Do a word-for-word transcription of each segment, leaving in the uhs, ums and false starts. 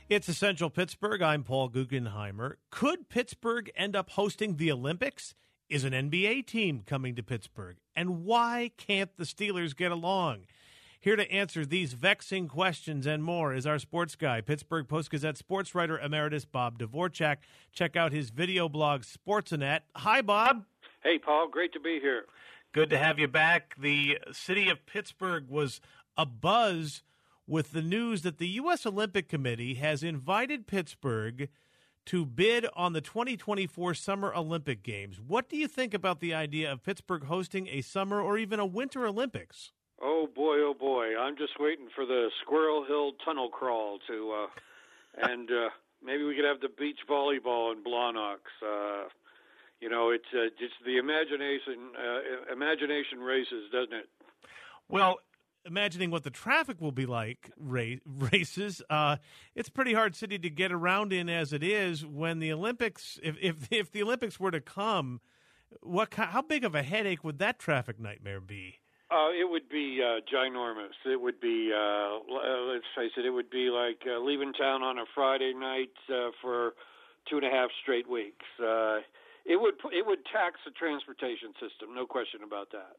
It's Essential Pittsburgh. I'm Paul Guggenheimer. Could Pittsburgh end up hosting the Olympics? Is an N B A team coming to Pittsburgh? And why can't the Steelers get along? Here to answer these vexing questions and more is our sports guy, Pittsburgh Post-Gazette sports writer emeritus Bob Dvorak. Check out his video blog, Sportsonet. Hi, Bob. Hey, Paul. Great to be here. Good to have you back. The city of Pittsburgh was abuzz with the news that the U S Olympic Committee has invited Pittsburgh to bid on the twenty twenty-four Summer Olympic Games. What do you think about the idea of Pittsburgh hosting a summer or even a winter Olympics? Oh, boy, oh, boy. I'm just waiting for the Squirrel Hill tunnel crawl to, uh, and uh, maybe we could have the beach volleyball in Blawnox. Uh, you know, it's uh, just the imagination, uh, imagination races, doesn't it? Well, imagining what the traffic will be like ra- races, uh, it's a pretty hard city to get around in as it is. When the Olympics, if if, if the Olympics were to come, what how big of a headache would that traffic nightmare be? Uh, it would be uh, ginormous. It would be, uh, let's face it, it would be like uh, leaving town on a Friday night uh, for two and a half straight weeks. Uh, it would it would tax the transportation system, no question about that.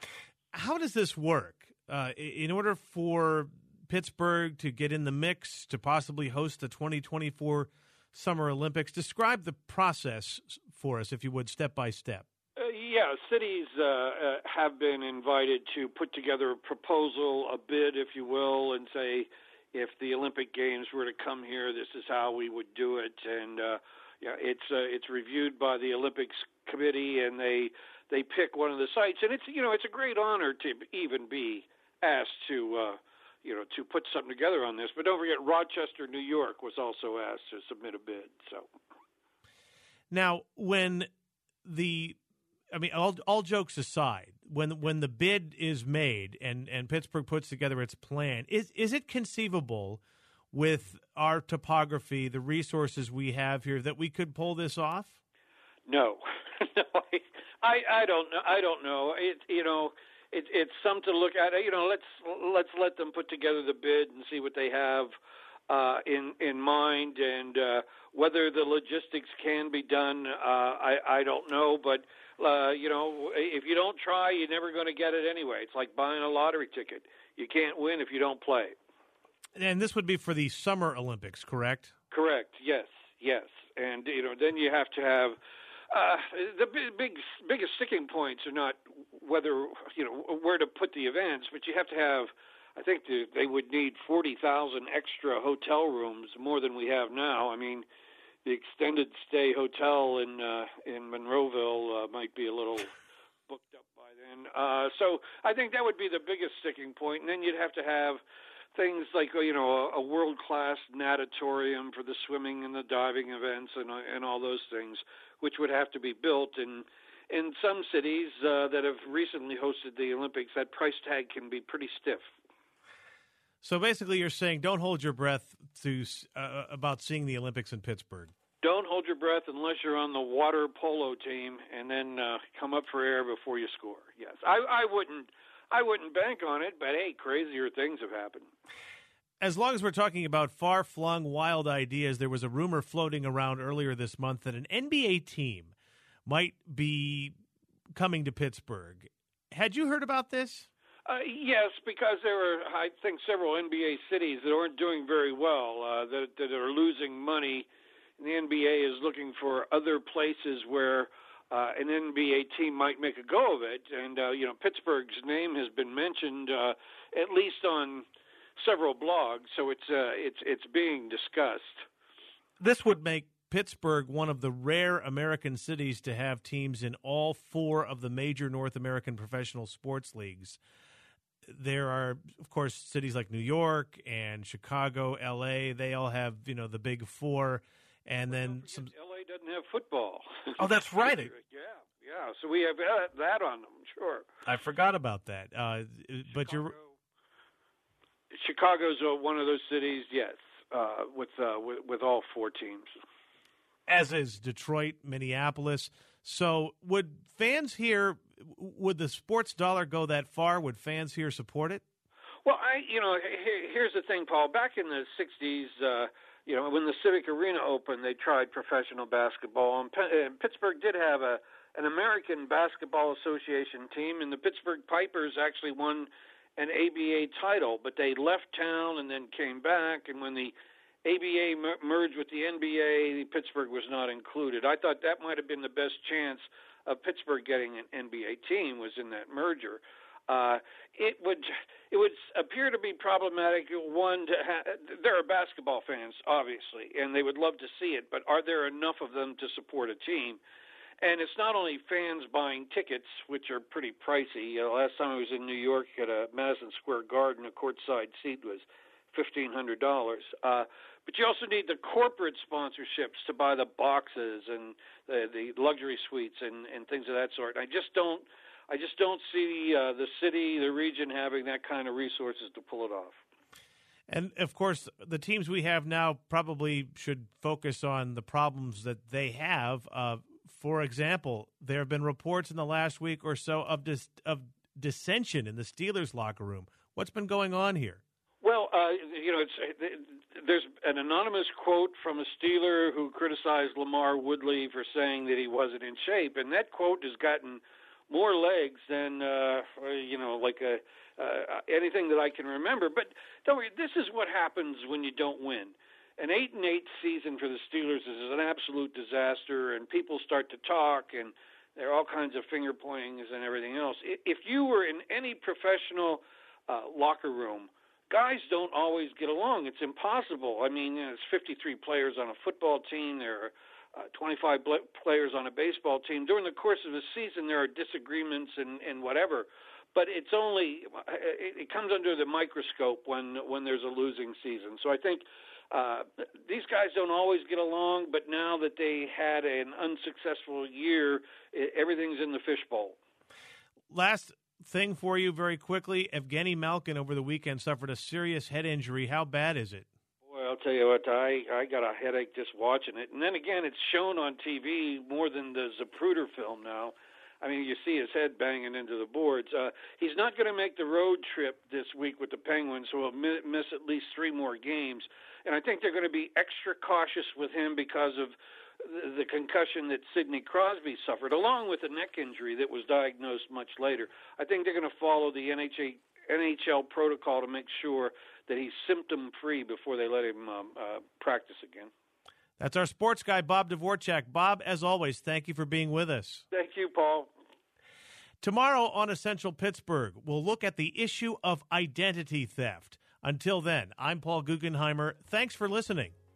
How does this work? Uh, in order for Pittsburgh to get in the mix to possibly host the twenty twenty-four Summer Olympics, describe the process for us, if you would, step by step. Uh, yeah, cities uh, uh, have been invited to put together a proposal, a bid, if you will, and say, if the Olympic Games were to come here, this is how we would do it. And uh, yeah, it's uh, it's reviewed by the Olympics Committee, and they they pick one of the sites. And it's you know it's a great honor to even be asked to, uh, you know, to put something together on this. But don't forget, Rochester, New York was also asked to submit a bid. So, now, when the, I mean, all all jokes aside, when when the bid is made and, and Pittsburgh puts together its plan, is is it conceivable with our topography, the resources we have here, that we could pull this off? No, no, I, I I don't know. I don't know. It you know. It, it's something to look at. You know, let's let's let them put together the bid and see what they have uh, in in mind, and uh, whether the logistics can be done. Uh, I I don't know, but uh, you know, if you don't try, you're never going to get it anyway. It's like buying a lottery ticket. You can't win if you don't play. And this would be for the Summer Olympics, correct? Correct. Yes. Yes. And you know, then you have to have. Uh, the big, big, biggest sticking points are not whether, you know, where to put the events, but you have to have, I think the, they would need forty thousand extra hotel rooms, more than we have now. I mean, the extended stay hotel in uh, in Monroeville uh, might be a little booked up by then. Uh, so I think that would be the biggest sticking point. And then you'd have to have things like, you know, a, a world-class natatorium for the swimming and the diving events and and all those things, which would have to be built. And in some cities uh, that have recently hosted the Olympics, that price tag can be pretty stiff. So basically you're saying don't hold your breath to uh, about seeing the Olympics in Pittsburgh. Don't hold your breath unless you're on the water polo team, and then uh, come up for air before you score. Yes, I, I wouldn't I wouldn't bank on it, but, hey, crazier things have happened. As long as we're talking about far-flung, wild ideas, there was a rumor floating around earlier this month that an N B A team might be coming to Pittsburgh. Had you heard about this? Uh, yes, because there are, I think, several N B A cities that aren't doing very well, uh, that, that are losing money. And the N B A is looking for other places where uh, an N B A team might make a go of it. And, uh, you know, Pittsburgh's name has been mentioned uh, at least on several blogs, so it's uh, it's it's being discussed. This would make Pittsburgh one of the rare American cities to have teams in all four of the major North American professional sports leagues. There are, of course, cities like New York and Chicago, L A. They all have, you know, the big four, and well, then some. L A doesn't have football. Oh, that's right. yeah, yeah. So we have that on them. Sure. I forgot about that. Uh, but Chicago. you're. Chicago's one of those cities, yes, uh, with, uh, with with all four teams. As is Detroit, Minneapolis. So would fans here, would the sports dollar go that far? Would fans here support it? Well, I, you know, here's the thing, Paul. Back in the sixties, uh, you know, when the Civic Arena opened, they tried professional basketball, and, P- and Pittsburgh did have a an American Basketball Association team, and the Pittsburgh Pipers actually won an A B A title, but they left town and then came back, and when the A B A mer- merged with the N B A, Pittsburgh was not included. I thought that might have been the best chance of Pittsburgh getting an N B A team was in that merger. Uh, it would it would appear to be problematic. One, to ha- there are basketball fans, obviously, and they would love to see it, but are there enough of them to support a team? And it's not only fans buying tickets, which are pretty pricey. Uh, last time I was in New York at a Madison Square Garden, a courtside seat was fifteen hundred dollars. Uh, but you also need the corporate sponsorships to buy the boxes and the, the luxury suites and, and things of that sort. And I just don't, I just don't see uh, the city, the region having that kind of resources to pull it off. And, of course, the teams we have now probably should focus on the problems that they have. Uh, for example, there have been reports in the last week or so of dis- of dissension in the Steelers locker room. What's been going on here? Well, uh, you know, it's, there's an anonymous quote from a Steeler who criticized Lamar Woodley for saying that he wasn't in shape, and that quote has gotten more legs than, uh, you know, like a, uh, anything that I can remember. But don't worry, this is what happens when you don't win. An eight and eight season for the Steelers is an absolute disaster, and people start to talk, and there are all kinds of finger pointings and everything else. If you were in any professional uh, locker room, guys don't always get along. It's impossible. I mean, there's fifty-three players on a football team. There are uh, twenty-five players on a baseball team. During the course of a season, there are disagreements and, and whatever. But it's only it comes under the microscope when when there's a losing season. So I think uh, these guys don't always get along. But now that they had an unsuccessful year, everything's in the fishbowl. Last thing for you very quickly, Evgeny Malkin over the weekend suffered a serious head injury. How bad is it? Well, I'll tell you what, I, I got a headache just watching it. And then again, it's shown on T V more than the Zapruder film now. I mean, you see his head banging into the boards. Uh, he's not going to make the road trip this week with the Penguins, so he'll miss at least three more games. And I think they're going to be extra cautious with him because of the concussion that Sidney Crosby suffered, along with a neck injury that was diagnosed much later. I think they're going to follow the N H L protocol to make sure that he's symptom-free before they let him um, uh, practice again. That's our sports guy, Bob Dvorak. Bob, as always, thank you for being with us. Thank you, Paul. Tomorrow on Essential Pittsburgh, we'll look at the issue of identity theft. Until then, I'm Paul Guggenheimer. Thanks for listening.